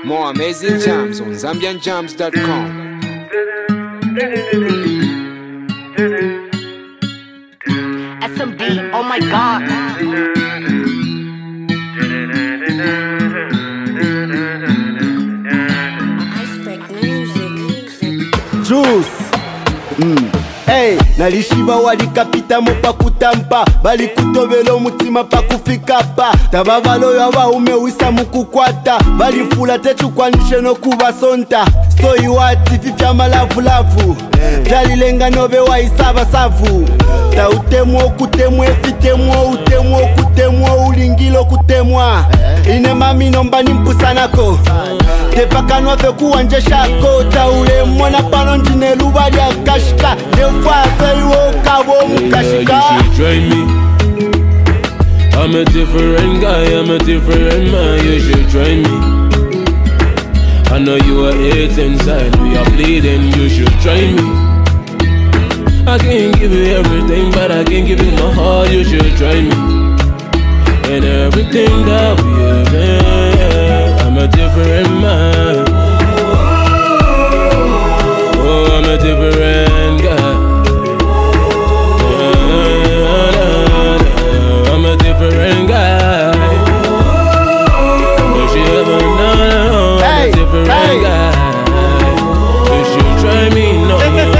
More amazing jams on ZambianJams.com. SMD, oh my god. Juice. Hey, nalishiba walikapita mopakutampa balikutobela omutima pakufika pa tababaloyo abaume wisa mukukwata balifula techukwanishe nokubasonta soyiwati fifya malavulavu vyalilenga nobe waisaba savu tautemwa okutemwa efitemwa utemwa okutemwa ulingilo kutemwa ine mami nomba nimpusanako tepakanwa fe kuwanje shako taule mwana pano njine luba lya kashika nefwa fe iwo kabo mukashika. You should try me. I'm a different guy, I'm a different man. You should try me. I know you are hate inside, we are bleeding. You should try me. I can't give you everything, but I can give you my heart. You should try me. And everything that we have, I'm a different man. Oh, I'm a different guy. I'm a different guy. But she ever know I'm a different guy. You should try me, no.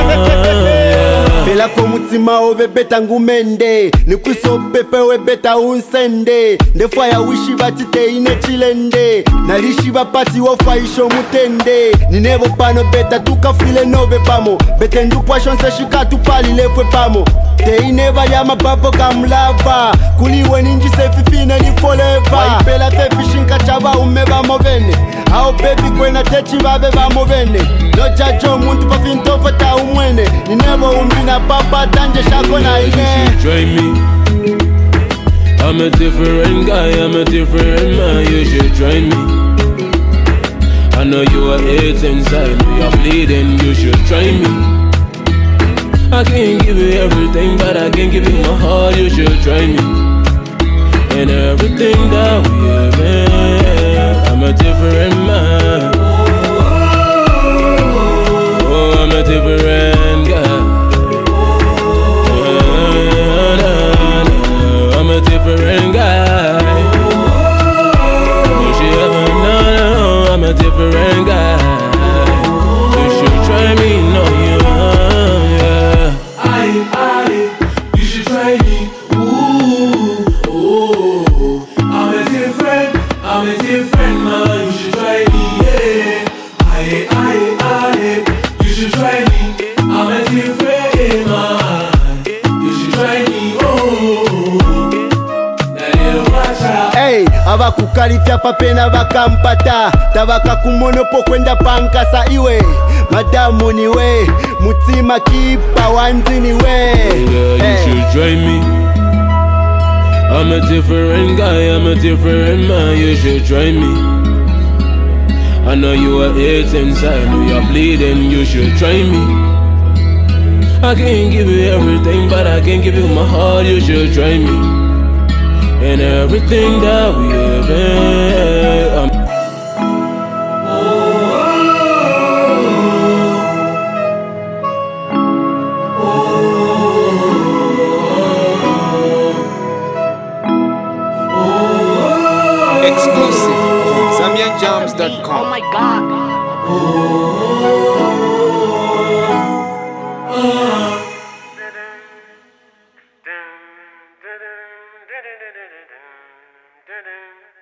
Fela komutima obebeta ngumende nikwiso pepe webeta unsende ndefwa ya wishi batite ine chilende nalishi bapati wofaisho mutende ninebo pano beta tukafile nobe pamo bete ndupwashonse shikatu pali lefwe pamo te ineba ya mapapo kamlava kuliwe ninji sefifine ni forever waipela tefishinka chaba umeba movene ao baby kwena techi babe ba movene no jajo muntu pafintofa ta umwene ninebo umbina papa tanje shako na ine. You should try me. I'm a different guy, I'm a different man. You should try me. I know you are hate inside, we are bleeding. You should try me. I can't give you everything, but I can give you my heart. You should try me. And everything that we have, I'm a different man. Oh, I'm a different guy. I'm a different guy. You should ever know I'm a different guy. You should try me, no, yeah. You should try me. Ooh, I'm a different man. You should try me, yeah. You should try me. I'm a different man. You should try me, Hey, abakukalifya papena bakampata tabaka kumonopo kwenda pankasa iwe madamu niwe mutima kipa wanzi niwe. Yeah, you should try me. I'm a different guy, I'm a different man. You should try me. I know you are hate inside, we are bleeding. You should try me. I can't give you everything, but I can give you my heart. You should try me. And everything that we have, Exclusive from SMD, ZambianJams.com. oh my god. Da-da.